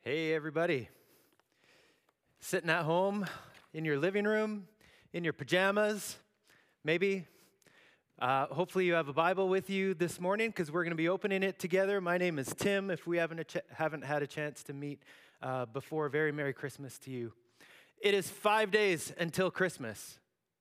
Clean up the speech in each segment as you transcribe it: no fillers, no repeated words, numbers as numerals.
Hey, everybody. Sitting at home in your living room, in your pajamas, maybe. Hopefully, you have a Bible with you this morning because we're going to be opening it together. My name is Tim. If we haven't had a chance to meet before, very Merry Christmas to you. It is 5 days until Christmas.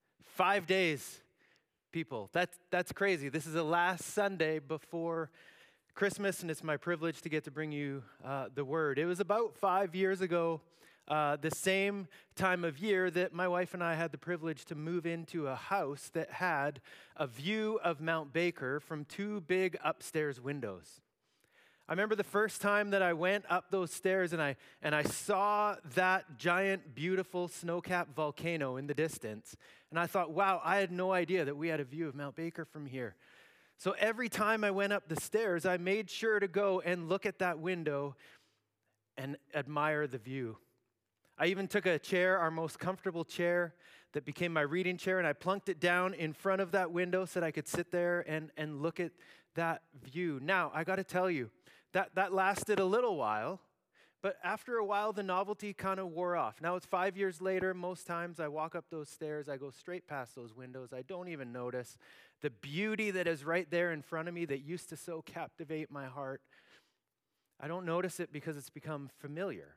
5 days, people. That's crazy. This is the last Sunday before Christmas, and it's my privilege to get to bring you the word. It was about 5 years ago, the same time of year, that my wife and I had the privilege to move into a house that had a view of Mount Baker from two big upstairs windows. I remember the first time that I went up those stairs and I saw that giant, beautiful snow-capped volcano in the distance, and I thought, wow, I had no idea that we had a view of Mount Baker from here. So every time I went up the stairs, I made sure to go and look at that window and admire the view. I even took a chair, our most comfortable chair that became my reading chair, and I plunked it down in front of that window so that I could sit there and look at that view. Now, I got to tell you, that lasted a little while, but after a while, the novelty kind of wore off. Now, it's 5 years later. Most times I walk up those stairs, I go straight past those windows. I don't even notice the beauty that is right there in front of me that used to so captivate my heart. I don't notice it because it's become familiar.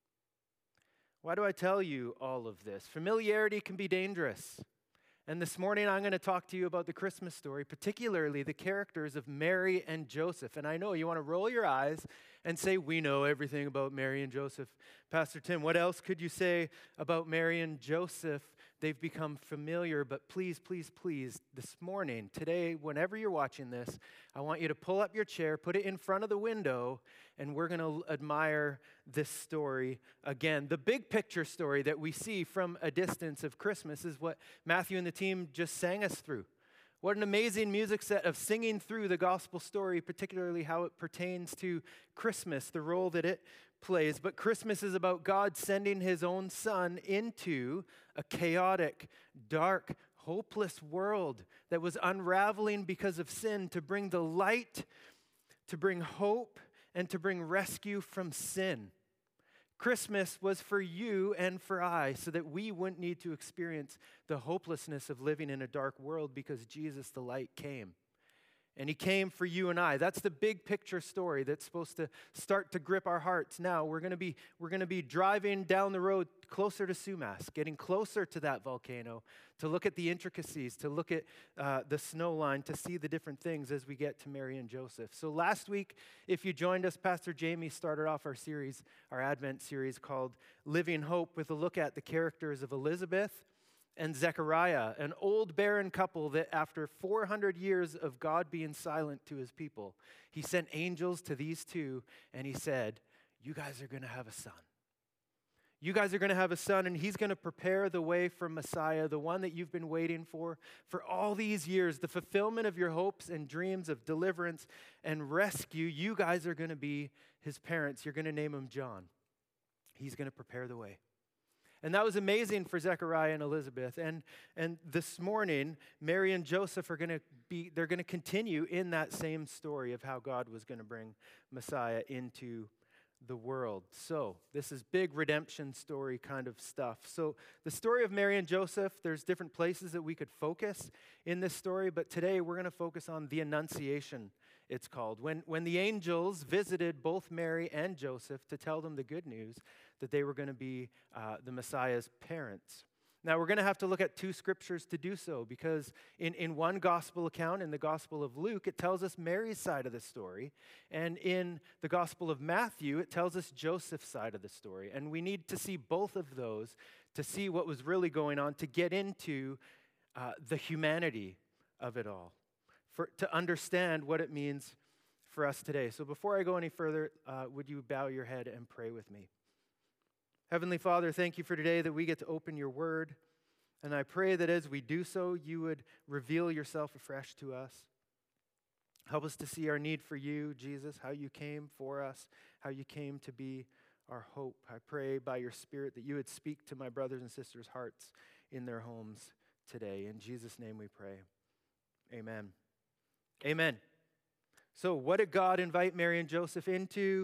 Why do I tell you all of this? Familiarity can be dangerous. And this morning I'm going to talk to you about the Christmas story, particularly the characters of Mary and Joseph. And I know you want to roll your eyes and say, we know everything about Mary and Joseph. Pastor Tim, what else could you say about Mary and Joseph? They've become familiar, but please, please, please, this morning, today, whenever you're watching this, I want you to pull up your chair, put it in front of the window, and we're going to admire this story again. The big picture story that we see from a distance of Christmas is what Matthew and the team just sang us through. What an amazing music set of singing through the gospel story, particularly how it pertains to Christmas, the role that it plays. But Christmas is about God sending his own son into a chaotic, dark, hopeless world that was unraveling because of sin, to bring the light, to bring hope, and to bring rescue from sin. Christmas was for you and for I, so that we wouldn't need to experience the hopelessness of living in a dark world, because Jesus, the light, came. And he came for you and I. That's the big picture story that's supposed to start to grip our hearts. Now, we're going to be driving down the road closer to Sumas, getting closer to that volcano, to look at the intricacies, to look at the snow line, to see the different things as we get to Mary and Joseph. So last week, if you joined us, Pastor Jamie started off our series, our Advent series called Living Hope, with a look at the characters of Elizabeth and Zechariah, an old barren couple that after 400 years of God being silent to his people, he sent angels to these two and he said, you guys are going to have a son. You guys are going to have a son, and he's going to prepare the way for Messiah, the one that you've been waiting for all these years, the fulfillment of your hopes and dreams of deliverance and rescue. You guys are going to be his parents. You're going to name him John. He's going to prepare the way. And that was amazing for Zechariah and Elizabeth. And this morning, Mary and Joseph they're going to continue in that same story of how God was going to bring Messiah into the world. So this is big redemption story kind of stuff. So the story of Mary and Joseph, there's different places that we could focus in this story, but today we're going to focus on the Annunciation, it's called. When the angels visited both Mary and Joseph to tell them the good news that they were going to be the Messiah's parents. Now, we're going to have to look at two scriptures to do so, because in one gospel account, in the Gospel of Luke, it tells us Mary's side of the story. And in the Gospel of Matthew, it tells us Joseph's side of the story. And we need to see both of those to see what was really going on, to get into the humanity of it all, to understand what it means for us today. So before I go any further, would you bow your head and pray with me? Heavenly Father, thank you for today that we get to open your word. And I pray that as we do so, you would reveal yourself afresh to us. Help us to see our need for you, Jesus, how you came for us, how you came to be our hope. I pray by your Spirit that you would speak to my brothers and sisters' hearts in their homes today. In Jesus' name we pray. Amen. Amen. So what did God invite Mary and Joseph into?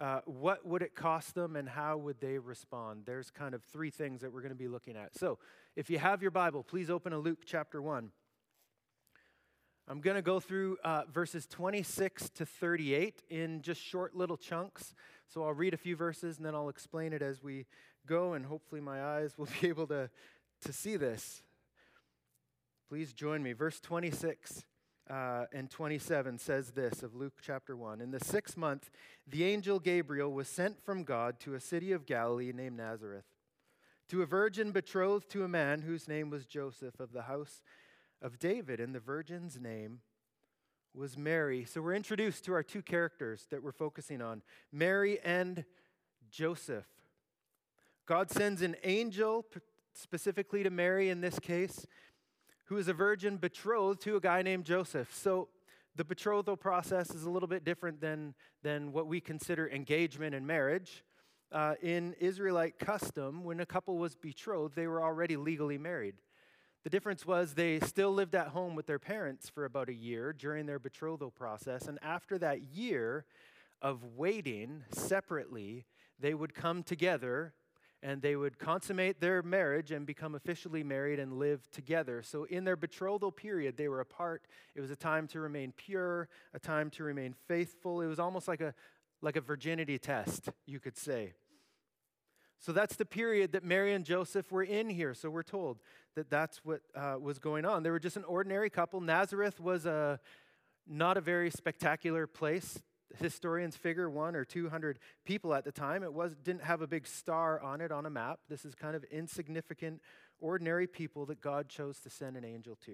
what would it cost them and how would they respond? There's kind of three things that we're going to be looking at. So if you have your Bible, please open to Luke chapter 1. I'm going to go through verses 26 to 38 in just short little chunks. So I'll read a few verses and then I'll explain it as we go, and hopefully my eyes will be able to see this. Please join me. Verse 26 and 27 says this of Luke chapter 1. In the 6th month, the angel Gabriel was sent from God to a city of Galilee named Nazareth, to a virgin betrothed to a man whose name was Joseph of the house of David, and the virgin's name was Mary. So we're introduced to our two characters that we're focusing on, Mary and Joseph. God sends an angel, specifically to Mary in this case, who is a virgin betrothed to a guy named Joseph. So the betrothal process is a little bit different than what we consider engagement and marriage. In Israelite custom, when a couple was betrothed, they were already legally married. The difference was they still lived at home with their parents for about a year during their betrothal process, and after that year of waiting separately, they would come together and they would consummate their marriage and become officially married and live together. So in their betrothal period, they were apart. It was a time to remain pure, a time to remain faithful. It was almost like a virginity test, you could say. So that's the period that Mary and Joseph were in here. So we're told that that's what was going on. They were just an ordinary couple. Nazareth was not a very spectacular place. Historians figure 100 or 200 people at the time. It didn't have a big star on it on a map. This is kind of insignificant, ordinary people that God chose to send an angel to.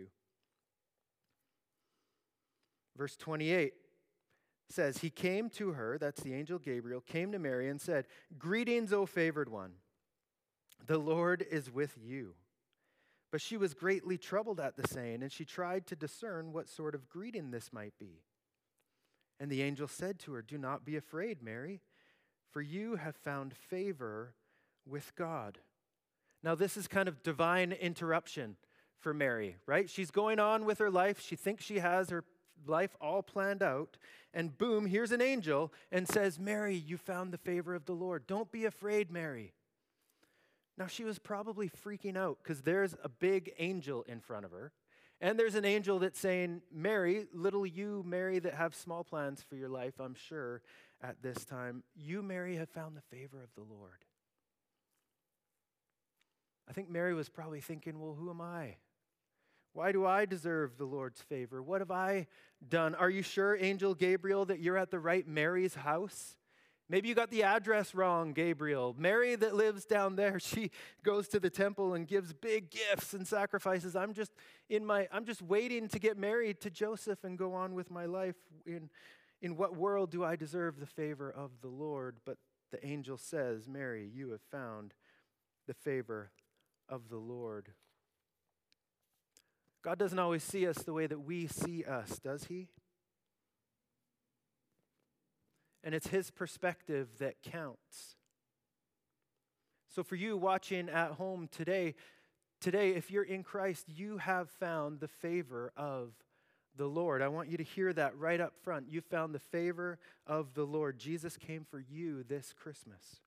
Verse 28 says, he came to her, that's the angel Gabriel, came to Mary and said, "Greetings, O favored one. The Lord is with you." But she was greatly troubled at the saying, and she tried to discern what sort of greeting this might be. And the angel said to her, "Do not be afraid, Mary, for you have found favor with God." Now this is kind of divine interruption for Mary, right? She's going on with her life. She thinks she has her life all planned out, and boom, here's an angel and says, "Mary, you found the favor of the Lord. Don't be afraid, Mary." Now she was probably freaking out because there's a big angel in front of her, and there's an angel that's saying, "Mary, little you, Mary, that have small plans for your life, I'm sure at this time, you, Mary, have found the favor of the Lord." I think Mary was probably thinking, well, who am I? Why do I deserve the Lord's favor? What have I done? Are you sure, Angel Gabriel, that you're at the right Mary's house? Maybe you got the address wrong, Gabriel. Mary that lives down there, she goes to the temple and gives big gifts and sacrifices. I'm just waiting to get married to Joseph and go on with my life. In what world do I deserve the favor of the Lord? But the angel says, "Mary, you have found the favor of the Lord." God doesn't always see us the way that we see us, does he? And it's his perspective that counts. So for you watching at home today, if you're in Christ, you have found the favor of the Lord. I want you to hear that right up front. You found the favor of the Lord. Jesus came for you this Christmas.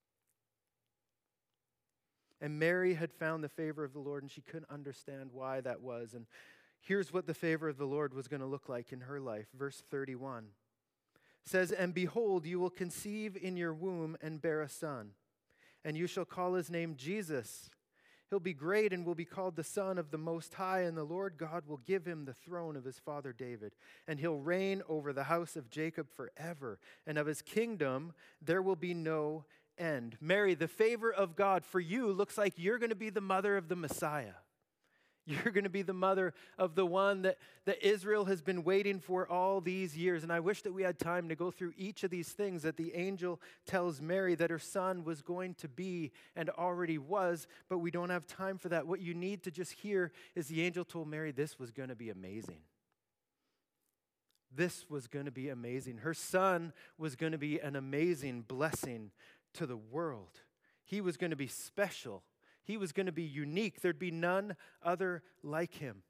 And Mary had found the favor of the Lord, and she couldn't understand why that was. And here's what the favor of the Lord was going to look like in her life. Verse 31 says, "And behold, you will conceive in your womb and bear a son, and you shall call his name Jesus. He'll be great and will be called the Son of the Most High, and the Lord God will give him the throne of his father David, and he'll reign over the house of Jacob forever, and of his kingdom there will be no end." Mary, the favor of God for you looks like you're going to be the mother of the Messiah. You're going to be the mother of the one that Israel has been waiting for all these years. And I wish that we had time to go through each of these things that the angel tells Mary that her son was going to be and already was, but we don't have time for that. What you need to just hear is the angel told Mary this was going to be amazing. This was going to be amazing. Her son was going to be an amazing blessing to the world. He was going to be special. He was going to be unique. There'd be none other like him.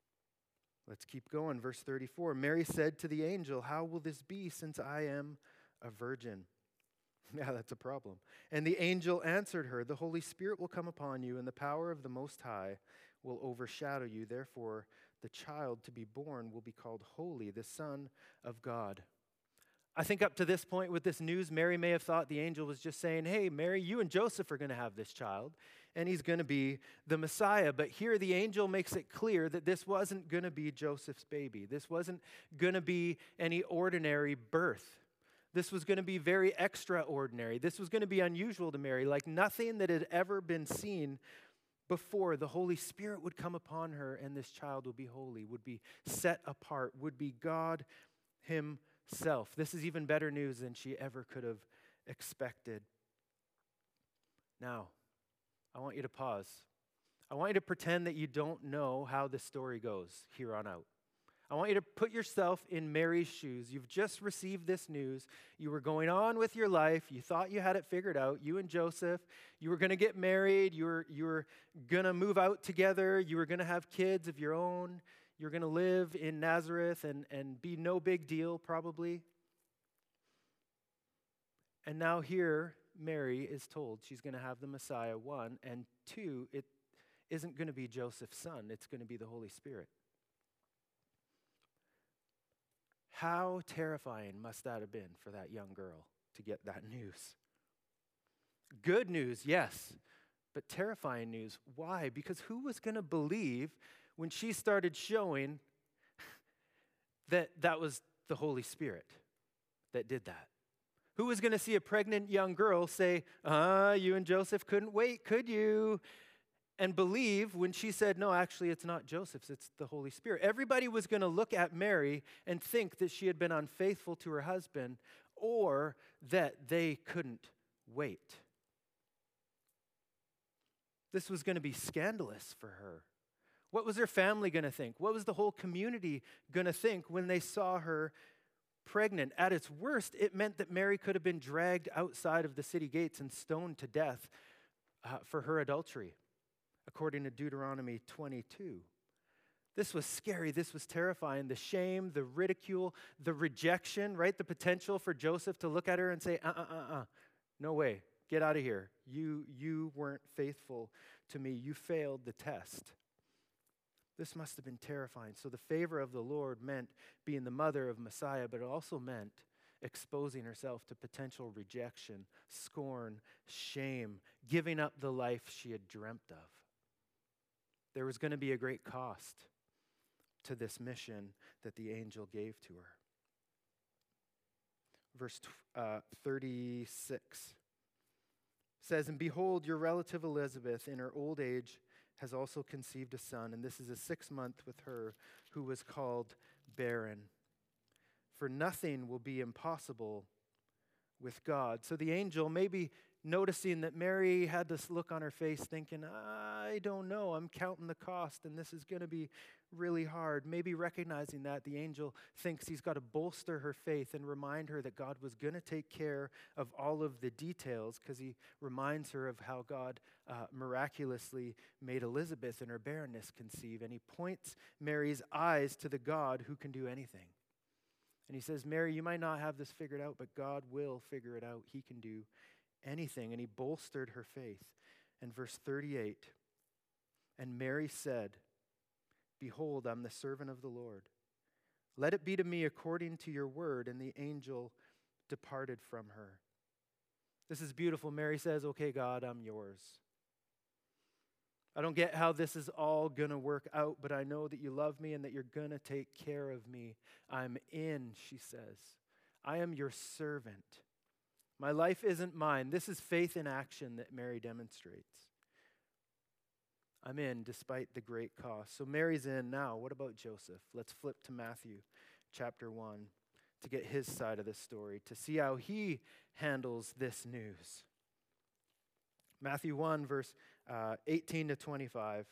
Let's keep going. Verse 34. Mary said to the angel, "How will this be since I am a virgin. Yeah, that's a problem. And the angel answered her, the Holy Spirit will come upon you, and the power of the Most High will overshadow you. Therefore, the child to be born will be called Holy, the Son of God. I think up to this point with this news, Mary may have thought the angel was just saying, hey, Mary, you and Joseph are going to have this child, and he's going to be the Messiah. But here the angel makes it clear that this wasn't going to be Joseph's baby. This wasn't going to be any ordinary birth. This was going to be very extraordinary. This was going to be unusual to Mary, like nothing that had ever been seen before. The Holy Spirit would come upon her, and this child would be holy, would be set apart, would be God Himself. This is even better news than she ever could have expected. Now, I want you to pause. I want you to pretend that you don't know how the story goes here on out. I want you to put yourself in Mary's shoes. You've just received this news. You were going on with your life. You thought you had it figured out. You and Joseph, you were going to get married. You were going to move out together. You were going to have kids of your own. You're going to live in Nazareth and be no big deal, probably. And now here, Mary is told she's going to have the Messiah, 1, and 2, it isn't going to be Joseph's son. It's going to be the Holy Spirit. How terrifying must that have been for that young girl to get that news? Good news, yes, but terrifying news. Why? Because who was going to believe when she started showing that that was the Holy Spirit that did that? Who was going to see a pregnant young girl say, you and Joseph couldn't wait, could you? And believe when she said, no, actually, it's not Joseph's, it's the Holy Spirit. Everybody was going to look at Mary and think that she had been unfaithful to her husband or that they couldn't wait. This was going to be scandalous for her. What was her family going to think? What was the whole community going to think when they saw her pregnant? At its worst, it meant that Mary could have been dragged outside of the city gates and stoned to death for her adultery, according to Deuteronomy 22. This was scary. This was terrifying. The shame, the ridicule, the rejection, right? The potential for Joseph to look at her and say, no way, get out of here. You weren't faithful to me. You failed the test. This must have been terrifying. So the favor of the Lord meant being the mother of Messiah, but it also meant exposing herself to potential rejection, scorn, shame, giving up the life she had dreamt of. There was going to be a great cost to this mission that the angel gave to her. Verse 36 says, and behold, your relative Elizabeth in her old age has also conceived a son, and this is the 6th month with her who was called barren. For nothing will be impossible with God. So the angel, maybe noticing that Mary had this look on her face thinking, I don't know, I'm counting the cost and this is going to be really hard. Maybe recognizing that, the angel thinks he's got to bolster her faith and remind her that God was going to take care of all of the details, because he reminds her of how God miraculously made Elizabeth in her barrenness conceive. And he points Mary's eyes to the God who can do anything. And he says, Mary, you might not have this figured out, but God will figure it out. He can do anything. And he bolstered her faith. And verse 38, and Mary said, behold, I'm the servant of the Lord. Let it be to me according to your word. And the angel departed from her. This is beautiful. Mary says, okay, God, I'm yours. I don't get how this is all going to work out, but I know that you love me and that you're going to take care of me. I'm in, she says. I am your servant. My life isn't mine. This is faith in action that Mary demonstrates. I'm in despite the great cost. So Mary's in now. What about Joseph? Let's flip to Matthew chapter 1 to get his side of the story, to see how he handles this news. Matthew 1, verse 18 to 25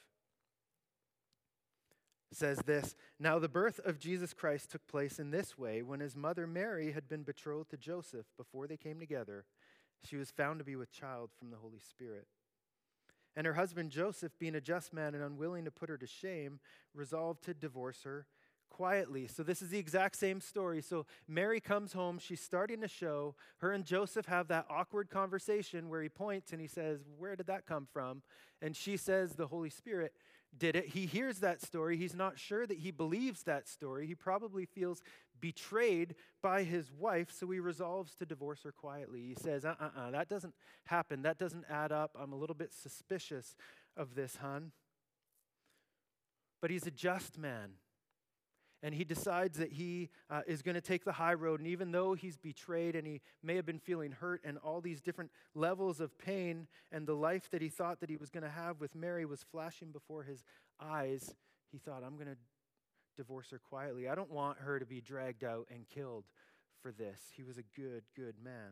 says this, now the birth of Jesus Christ took place in this way. When his mother Mary had been betrothed to Joseph, before they came together, she was found to be with child from the Holy Spirit. And her husband Joseph, being a just man and unwilling to put her to shame, resolved to divorce her quietly. So this is the exact same story. So Mary comes home. She's starting to show. Her and Joseph have that awkward conversation where he points and he says, where did that come from? And she says, the Holy Spirit did it. He hears that story. He's not sure that he believes that story. He probably feels betrayed by his wife, so he resolves to divorce her quietly. He says, that doesn't happen. That doesn't add up. I'm a little bit suspicious of this, hon. But he's a just man. And he decides that he is going to take the high road. And even though he's betrayed and he may have been feeling hurt and all these different levels of pain and the life that he thought that he was going to have with Mary was flashing before his eyes, he thought, I'm going to divorce her quietly. I don't want her to be dragged out and killed for this. He was a good, good man.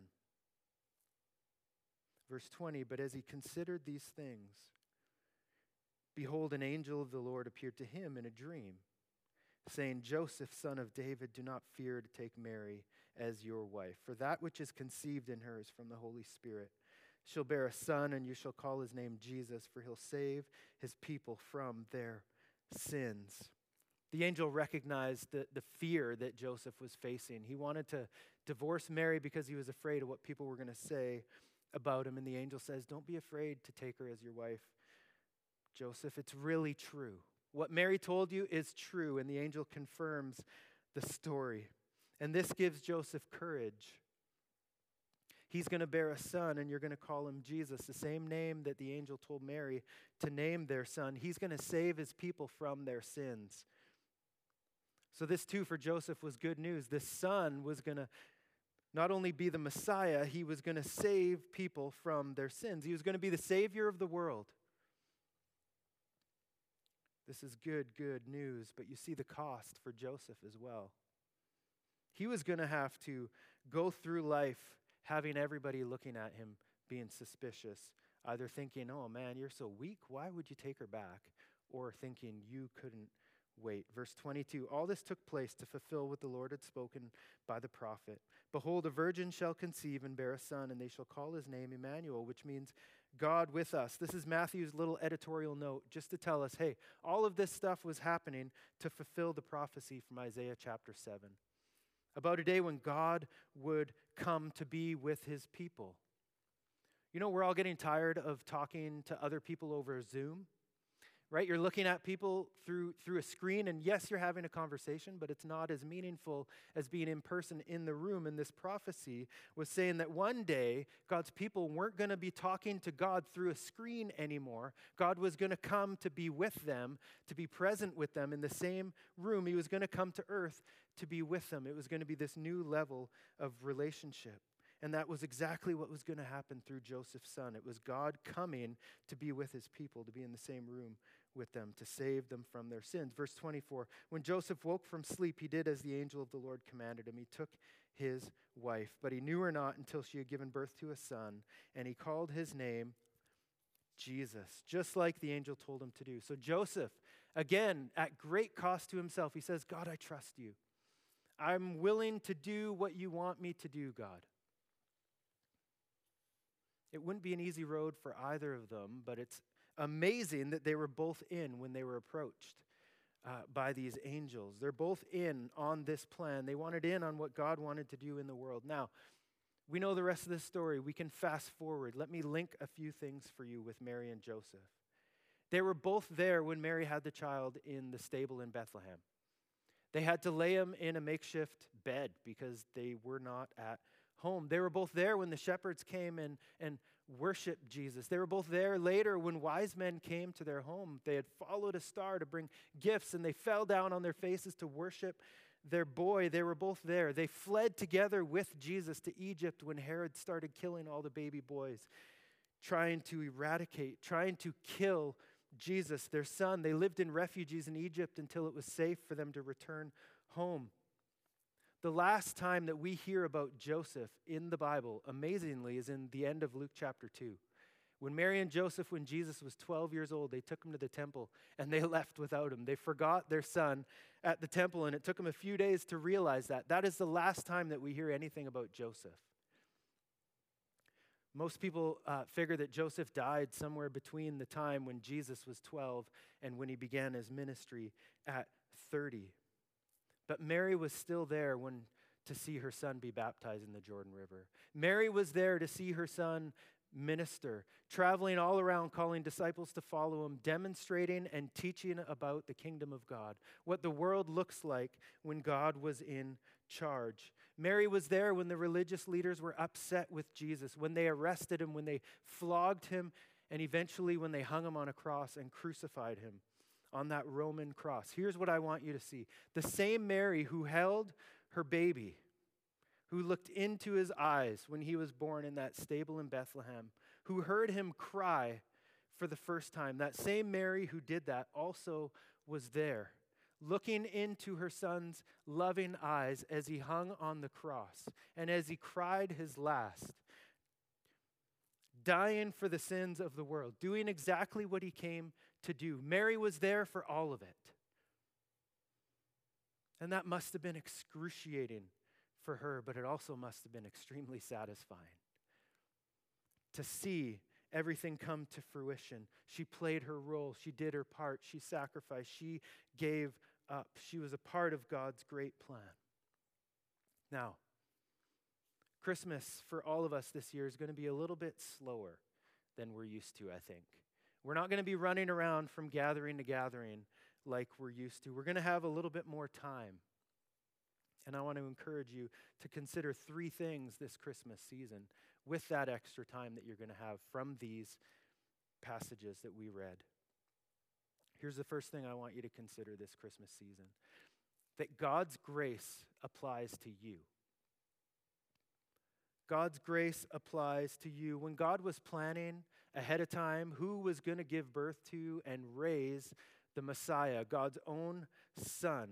Verse 20, but as he considered these things, behold, an angel of the Lord appeared to him in a dream, saying, Joseph, son of David, do not fear to take Mary as your wife, for that which is conceived in her is from the Holy Spirit. She'll bear a son, and you shall call his name Jesus, for he'll save his people from their sins. The angel recognized the fear that Joseph was facing. He wanted to divorce Mary because he was afraid of what people were going to say about him, and the angel says, don't be afraid to take her as your wife, Joseph. It's really true. What Mary told you is true, and the angel confirms the story. And this gives Joseph courage. He's going to bear a son, and you're going to call him Jesus, the same name that the angel told Mary to name their son. He's going to save his people from their sins. So this, too, for Joseph was good news. This son was going to not only be the Messiah, he was going to save people from their sins. He was going to be the Savior of the world. This is good, good news, but you see the cost for Joseph as well. He was going to have to go through life having everybody looking at him being suspicious, either thinking, oh man, you're so weak, why would you take her back? Or thinking you couldn't wait. Verse 22, all this took place to fulfill what the Lord had spoken by the prophet. Behold, a virgin shall conceive and bear a son, and they shall call his name Emmanuel, which means God with us. This is Matthew's little editorial note just to tell us, hey, all of this stuff was happening to fulfill the prophecy from Isaiah chapter 7 about a day when God would come to be with his people. You know, we're all getting tired of talking to other people over Zoom, right? You're looking at people through a screen, and yes, you're having a conversation, but it's not as meaningful as being in person in the room. And this prophecy was saying that one day, God's people weren't going to be talking to God through a screen anymore. God was going to come to be with them, to be present with them in the same room. He was going to come to earth to be with them. It was going to be this new level of relationship. And that was exactly what was going to happen through Joseph's son. It was God coming to be with his people, to be in the same room with them, to save them from their sins. Verse 24, when Joseph woke from sleep, he did as the angel of the Lord commanded him. He took his wife, but he knew her not until she had given birth to a son, and he called his name Jesus, just like the angel told him to do. So Joseph, again, at great cost to himself, he says, God, I trust you. I'm willing to do what you want me to do, God. It wouldn't be an easy road for either of them, but it's amazing that they were both in when they were approached by these angels. They're both in on this plan. They wanted in on what God wanted to do in the world. Now, we know the rest of this story. We can fast forward. Let me link a few things for you with Mary and Joseph. They were both there when Mary had the child in the stable in Bethlehem. They had to lay him in a makeshift bed because they were not at home. They were both there when the shepherds came and worshiped Jesus. They were both there later when wise men came to their home. They had followed a star to bring gifts, and they fell down on their faces to worship their boy. They were both there. They fled together with Jesus to Egypt when Herod started killing all the baby boys, trying to eradicate, trying to kill Jesus, their son. They lived in refuges in Egypt until it was safe for them to return home. The last time that we hear about Joseph in the Bible, amazingly, is in the end of Luke chapter 2. When Mary and Joseph, when Jesus was 12 years old, they took him to the temple and they left without him. They forgot their son at the temple, and it took them a few days to realize that. That is the last time that we hear anything about Joseph. Most people figure that Joseph died somewhere between the time when Jesus was 12 and when he began his ministry at 30. But Mary was still there to see her son be baptized in the Jordan River. Mary was there to see her son minister, traveling all around calling disciples to follow him, demonstrating and teaching about the kingdom of God, what the world looks like when God was in charge. Mary was there when the religious leaders were upset with Jesus, when they arrested him, when they flogged him, and eventually when they hung him on a cross and crucified him on that Roman cross. Here's what I want you to see. The same Mary who held her baby, who looked into his eyes when he was born in that stable in Bethlehem, who heard him cry for the first time, that same Mary who did that also was there, looking into her son's loving eyes as he hung on the cross and as he cried his last, dying for the sins of the world, doing exactly what he came to do. Mary was there for all of it. And that must have been excruciating for her, but it also must have been extremely satisfying to see everything come to fruition. She played her role. She did her part. She sacrificed. She gave up. She was a part of God's great plan. Now, Christmas for all of us this year is going to be a little bit slower than we're used to, I think. We're not going to be running around from gathering to gathering like we're used to. We're going to have a little bit more time. And I want to encourage you to consider 3 things this Christmas season with that extra time that you're going to have from these passages that we read. Here's the first thing I want you to consider this Christmas season: that God's grace applies to you. God's grace applies to you. When God was planning ahead of time who was going to give birth to and raise the Messiah, God's own Son,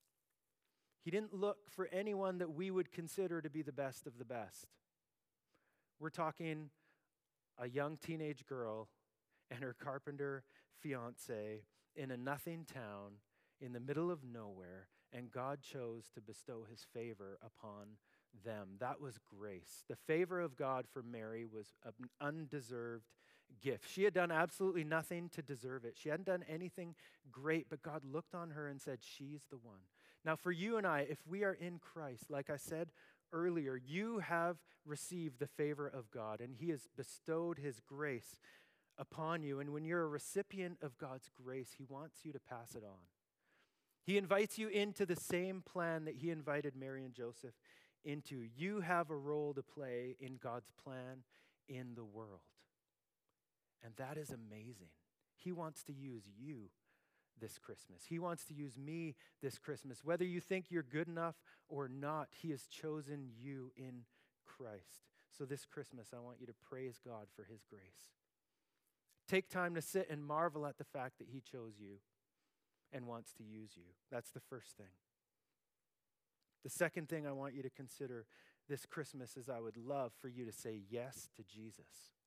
He didn't look for anyone that we would consider to be the best of the best. We're talking a young teenage girl and her carpenter fiance in a nothing town in the middle of nowhere, and God chose to bestow his favor upon them. That was grace. The favor of God for Mary was an undeserved gift. She had done absolutely nothing to deserve it. She hadn't done anything great, but God looked on her and said, she's the one. Now, for you and I, if we are in Christ, like I said earlier, you have received the favor of God, and he has bestowed his grace upon you. And when you're a recipient of God's grace, he wants you to pass it on. He invites you into the same plan that he invited Mary and Joseph into. You have a role to play in God's plan in the world. And that is amazing. He wants to use you this Christmas. He wants to use me this Christmas. Whether you think you're good enough or not, he has chosen you in Christ. So this Christmas, I want you to praise God for his grace. Take time to sit and marvel at the fact that he chose you and wants to use you. That's the first thing. The second thing I want you to consider this Christmas is I would love for you to say yes to Jesus.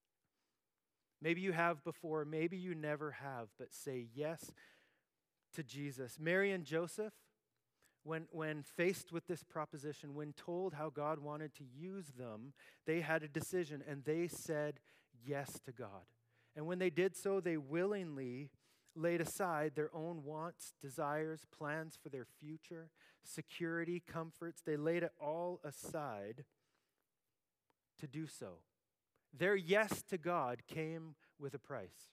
Maybe you have before, maybe you never have, but say yes to Jesus. Mary and Joseph, when faced with this proposition, when told how God wanted to use them, they had a decision and they said yes to God. And when they did so, they willingly laid aside their own wants, desires, plans for their future, security, comforts. They laid it all aside to do so. Their yes to God came with a price.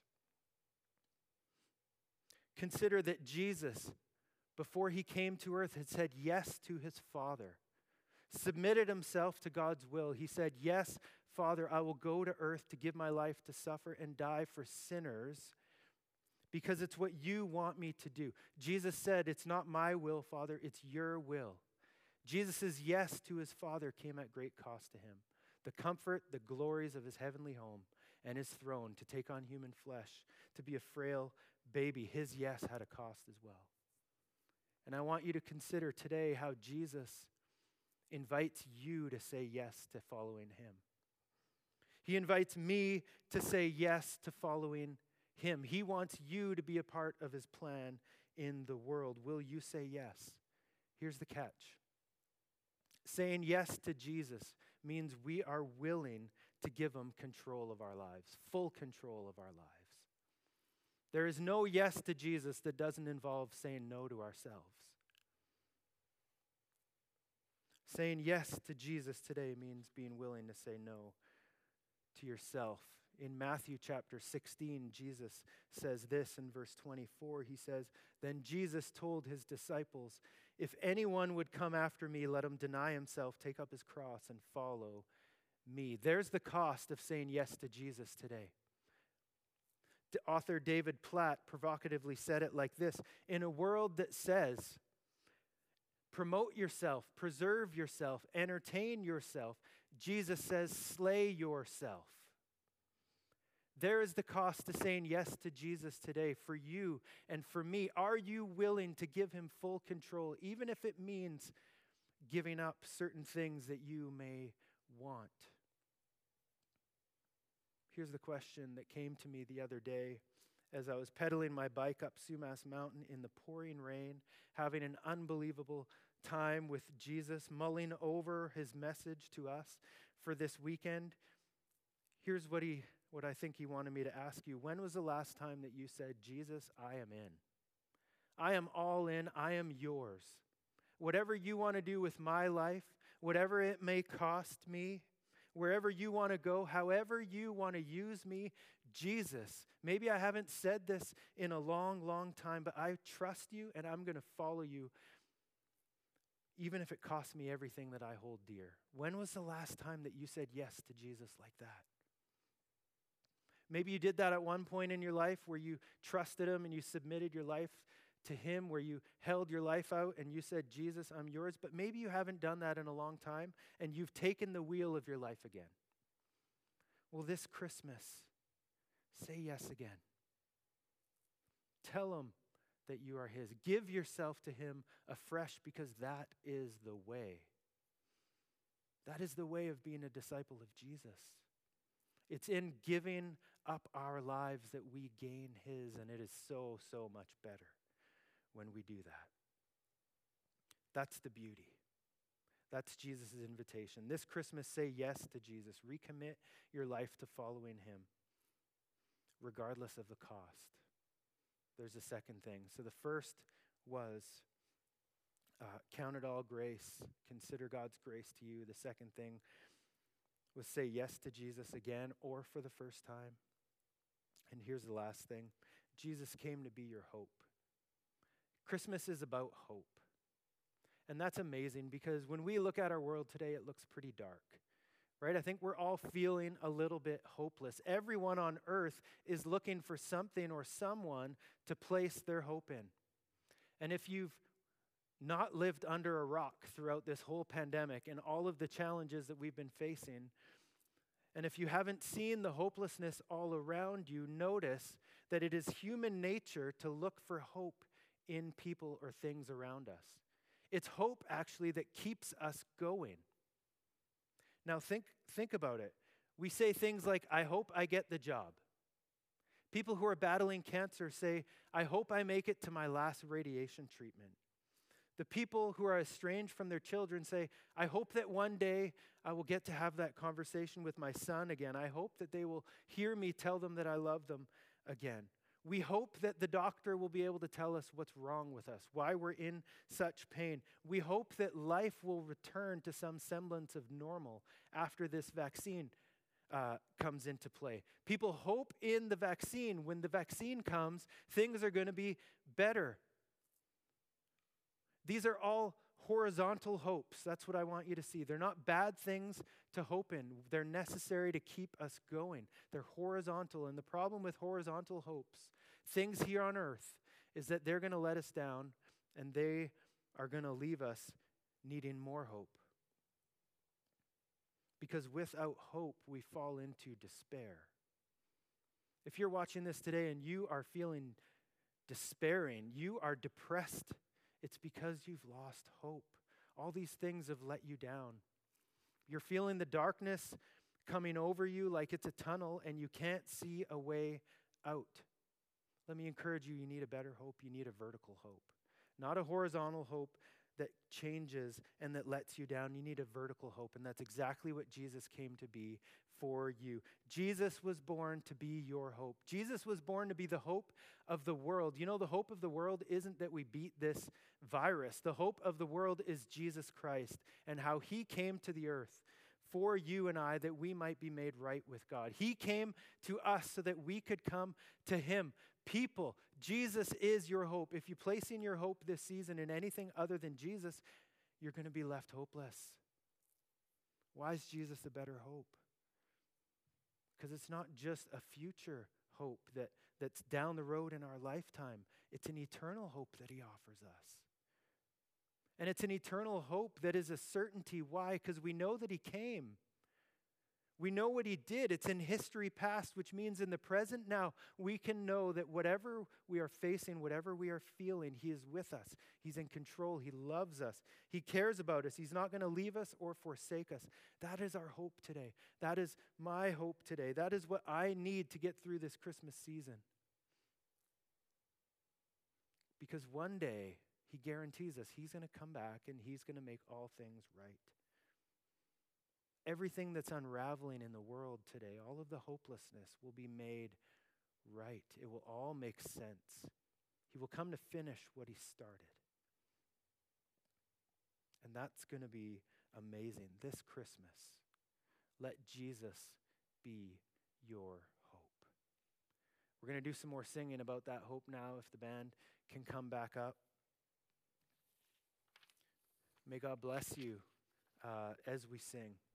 Consider that Jesus, before he came to earth, had said yes to his Father, submitted himself to God's will. He said, yes, Father, I will go to earth to give my life to suffer and die for sinners because it's what you want me to do. Jesus said, it's not my will, Father, it's your will. Jesus' yes to his Father came at great cost to him. The comfort, the glories of his heavenly home and his throne to take on human flesh, to be a frail baby, his yes had a cost as well. And I want you to consider today how Jesus invites you to say yes to following him. He invites me to say yes to following him. He wants you to be a part of his plan in the world. Will you say yes? Here's the catch. Saying yes to Jesus means we are willing to give him control of our lives, full control of our lives. There is no yes to Jesus that doesn't involve saying no to ourselves. Saying yes to Jesus today means being willing to say no to yourself. In Matthew chapter 16, Jesus says this in verse 24. He says, "Then Jesus told his disciples, 'If anyone would come after me, let him deny himself, take up his cross, and follow me.'" There's the cost of saying yes to Jesus today. The author David Platt provocatively said it like this: "In a world that says, promote yourself, preserve yourself, entertain yourself, Jesus says, slay yourself." There is the cost to saying yes to Jesus today for you and for me. Are you willing to give him full control, even if it means giving up certain things that you may want? Here's the question that came to me the other day as I was pedaling my bike up Sumas Mountain in the pouring rain, having an unbelievable time with Jesus, mulling over his message to us for this weekend. Here's what I think he wanted me to ask you. When was the last time that you said, "Jesus, I am in. I am all in. I am yours. Whatever you want to do with my life, whatever it may cost me, wherever you want to go, however you want to use me, Jesus." Maybe I haven't said this in a long, long time, but I trust you and I'm going to follow you, even if it costs me everything that I hold dear. When was the last time that you said yes to Jesus like that? Maybe you did that at one point in your life where you trusted him and you submitted your life to him, where you held your life out and you said, "Jesus, I'm yours." But maybe you haven't done that in a long time and you've taken the wheel of your life again. Well, this Christmas, say yes again. Tell him that you are his. Give yourself to him afresh, because that is the way. That is the way of being a disciple of Jesus. It's in giving up our lives that we gain his, and it is so, so much better when we do that. That's the beauty. That's Jesus' invitation. This Christmas, say yes to Jesus. Recommit your life to following him, regardless of the cost. There's a second thing. So the first was count it all grace. Consider God's grace to you. The second thing was say yes to Jesus again or for the first time. And here's the last thing. Jesus came to be your hope. Christmas is about hope. And that's amazing, because when we look at our world today, it looks pretty dark, right? I think we're all feeling a little bit hopeless. Everyone on earth is looking for something or someone to place their hope in. And if you've not lived under a rock throughout this whole pandemic and all of the challenges that we've been facing, and if you haven't seen the hopelessness all around you, notice that it is human nature to look for hope in people or things around us. It's hope, actually, that keeps us going. Now think about it. We say things like, "I hope I get the job." People who are battling cancer say, "I hope I make it to my last radiation treatment." The people who are estranged from their children say, "I hope that one day I will get to have that conversation with my son again. I hope that they will hear me tell them that I love them again." We hope that the doctor will be able to tell us what's wrong with us, why we're in such pain. We hope that life will return to some semblance of normal after this vaccine comes into play. People hope in the vaccine. When the vaccine comes, things are going to be better. These are all horizontal hopes. That's what I want you to see. They're not bad things to hope in. They're necessary to keep us going. They're horizontal. And the problem with horizontal hopes, things here on earth, is that they're going to let us down and they are going to leave us needing more hope. Because without hope, we fall into despair. If you're watching this today and you are feeling despairing, you are depressed, it's because you've lost hope. All these things have let you down. You're feeling the darkness coming over you like it's a tunnel and you can't see a way out. Let me encourage you, you need a better hope. You need a vertical hope. Not a horizontal hope that changes and that lets you down. You need a vertical hope, and that's exactly what Jesus came to be for you. Jesus was born to be your hope. Jesus was born to be the hope of the world. You know, the hope of the world isn't that we beat this virus. The hope of the world is Jesus Christ and how he came to the earth for you and I that we might be made right with God. He came to us so that we could come to him. People, Jesus is your hope. If you place in your hope this season in anything other than Jesus, you're going to be left hopeless. Why is Jesus a better hope? Because it's not just a future hope that's down the road in our lifetime. It's an eternal hope that he offers us. And it's an eternal hope that is a certainty. Why? Because we know that he came. We know what he did. It's in history past, which means in the present now, we can know that whatever we are facing, whatever we are feeling, he is with us. He's in control. He loves us. He cares about us. He's not going to leave us or forsake us. That is our hope today. That is my hope today. That is what I need to get through this Christmas season. Because one day, he guarantees us he's going to come back and he's going to make all things right. Everything that's unraveling in the world today, all of the hopelessness will be made right. It will all make sense. He will come to finish what he started. And that's going to be amazing. This Christmas, let Jesus be your hope. We're going to do some more singing about that hope now, if the band can come back up. May God bless you as we sing.